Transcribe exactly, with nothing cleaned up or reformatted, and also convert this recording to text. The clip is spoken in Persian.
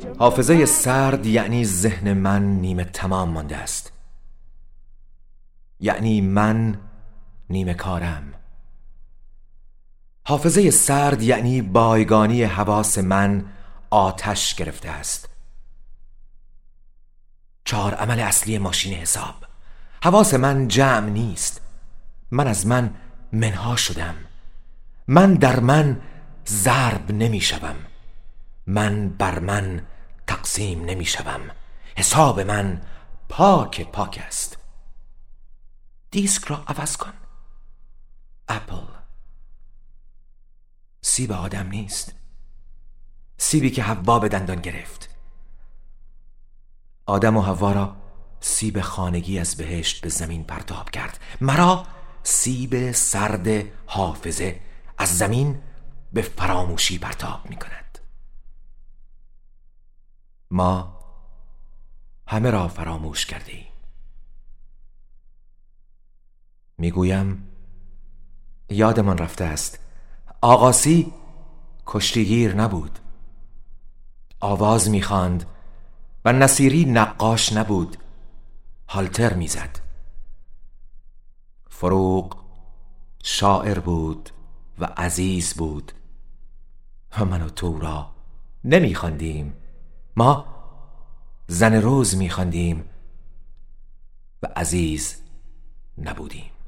حافظه سرد یعنی ذهن من نیمه تمام مانده است، یعنی من نیمه کارم. حافظه سرد یعنی بایگانی حواس من آتش گرفته است. چهار عمل اصلی ماشین حساب. حواس من جمع نیست. من از من منها شدم. من در من ضرب نمی شوم. من بر من تقسیم نمی شوم. حساب من پاک پاک است. دیسک را عوض کن. اپل. سیب آدم نیست، سیبی که حوا به دندان گرفت. آدم و حوا را سیب خانگی از بهشت به زمین پرتاب کرد. مرا سیب سرد حافظه از زمین به فراموشی پرتاب می کند. ما همه را فراموش کرده ایم. می گویم یادمان رفته است آقاسی کشتیگیر نبود، آواز می خواند و نصیری نقاش نبود، هالتر می زد. فروغ شاعر بود و عزیز بود و من و تو را نمی خواندیم. ما زن روز می خواندیم و عزیز نبودیم.